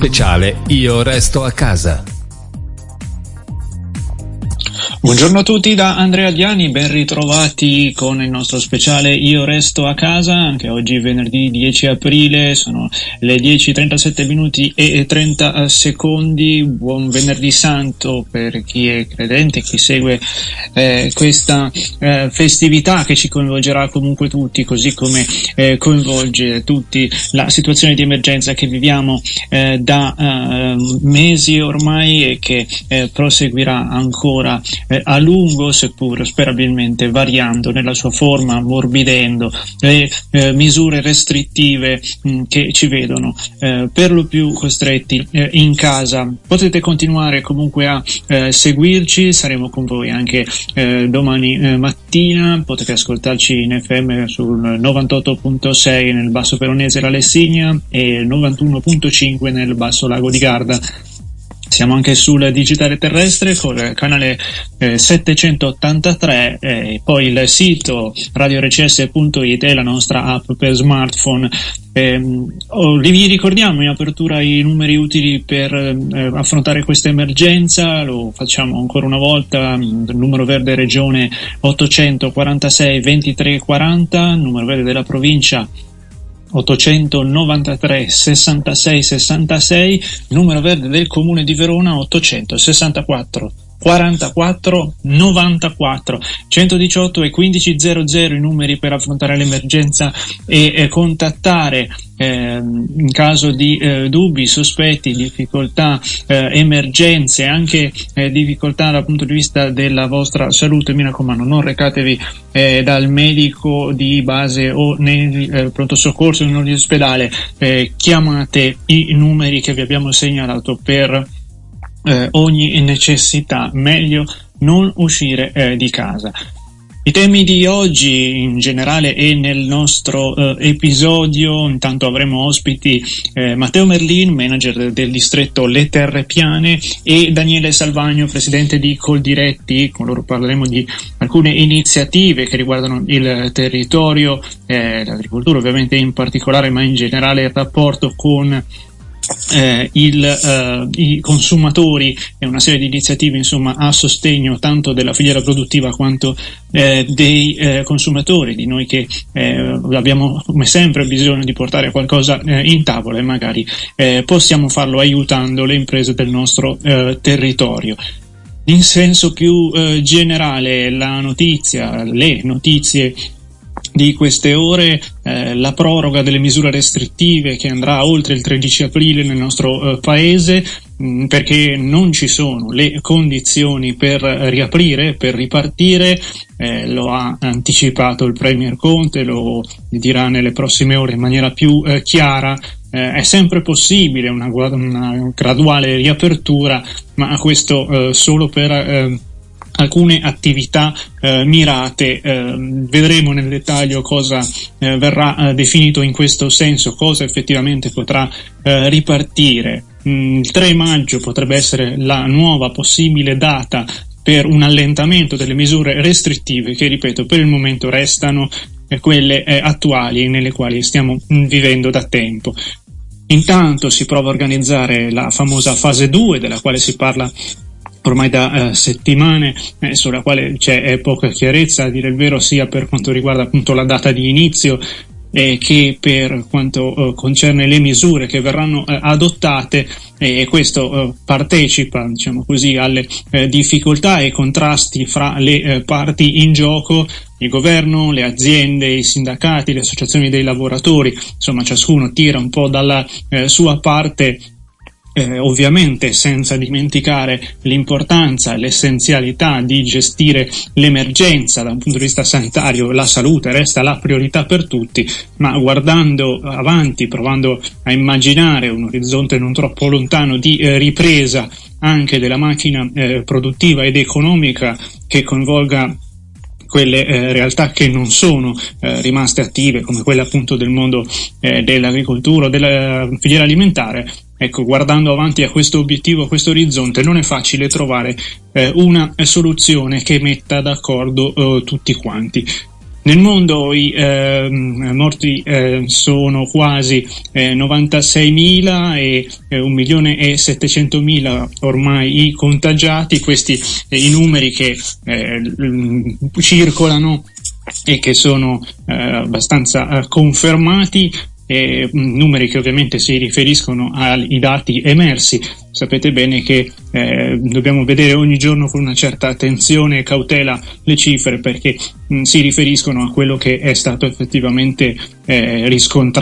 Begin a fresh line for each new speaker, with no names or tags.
speciale Io resto a casa.
Buongiorno a tutti da Andrea Diani, ben ritrovati con il nostro speciale Io resto a casa. Anche oggi venerdì 10 aprile, sono le 10:37 minuti e 30 secondi. Buon venerdì santo per chi è credente, chi segue questa festività che ci coinvolgerà comunque tutti, così come coinvolge tutti la situazione di emergenza che viviamo da mesi ormai e che proseguirà ancora a lungo, seppur sperabilmente variando nella sua forma, ammorbidendo le misure restrittive che ci vedono per lo più costretti in casa. Potete continuare comunque a seguirci, saremo con voi anche domani mattina. Potete ascoltarci in FM sul 98.6 nel Basso Veronese La Lessigna e 91.5 nel Basso Lago di Garda. Siamo anche sul digitale terrestre con il canale 783 e poi il sito radiorcs.it e la nostra app per smartphone. Vi ricordiamo in apertura i numeri utili per affrontare questa emergenza. Lo facciamo ancora una volta: il numero verde regione 846 23 40, numero verde della provincia 893 66 66, numero verde del comune di Verona 864 44 94, 118 e 1500 i numeri per affrontare l'emergenza e contattare in caso di dubbi, sospetti, difficoltà, emergenze, anche difficoltà dal punto di vista della vostra salute. Mi raccomando, non recatevi dal medico di base o nel pronto soccorso o nell'ospedale, chiamate i numeri che vi abbiamo segnalato per ogni necessità. Meglio non uscire di casa. I temi di oggi in generale e nel nostro episodio: intanto avremo ospiti Matteo Merlin, manager del distretto Le Terre Piane, e Daniele Salvagno, presidente di Coldiretti. Con loro parleremo di alcune iniziative che riguardano il territorio, l'agricoltura ovviamente in particolare, ma in generale il rapporto con i consumatori e una serie di iniziative insomma a sostegno tanto della filiera produttiva quanto dei consumatori, di noi che abbiamo come sempre bisogno di portare qualcosa in tavola e magari possiamo farlo aiutando le imprese del nostro territorio. In senso più generale, le notizie di queste ore, la proroga delle misure restrittive che andrà oltre il 13 aprile nel nostro paese, perché non ci sono le condizioni per riaprire, per ripartire. Lo ha anticipato il Premier Conte, lo dirà nelle prossime ore in maniera più chiara. È sempre possibile una graduale riapertura, ma questo solo per alcune attività mirate. Vedremo nel dettaglio cosa verrà definito in questo senso, cosa effettivamente potrà ripartire. Il 3 maggio potrebbe essere la nuova possibile data per un allentamento delle misure restrittive che, ripeto, per il momento restano quelle attuali nelle quali stiamo vivendo da tempo. Intanto si prova a organizzare la famosa fase 2, della quale si parla ormai da settimane, sulla quale c'è poca chiarezza, a dire il vero, sia per quanto riguarda appunto la data di inizio che per quanto concerne le misure che verranno adottate, e questo partecipa, diciamo così, alle difficoltà e contrasti fra le parti in gioco: il governo, le aziende, i sindacati, le associazioni dei lavoratori. Insomma, ciascuno tira un po' dalla sua parte. Ovviamente senza dimenticare l'importanza e l'essenzialità di gestire l'emergenza da un punto di vista sanitario. La salute resta la priorità per tutti, ma guardando avanti, provando a immaginare un orizzonte non troppo lontano di ripresa anche della macchina produttiva ed economica, che coinvolga quelle realtà che non sono rimaste attive, come quelle appunto del mondo dell'agricoltura, della filiera alimentare. Ecco, guardando avanti a questo obiettivo, a questo orizzonte, non è facile trovare una soluzione che metta d'accordo tutti quanti. Nel mondo i morti sono quasi 96.000 e 1.700.000 ormai i contagiati. Questi i numeri che circolano e che sono abbastanza confermati. Numeri che ovviamente si riferiscono ai dati emersi. Sapete bene che dobbiamo vedere ogni giorno con una certa attenzione e cautela le cifre, perché si riferiscono a quello che è stato effettivamente riscontrato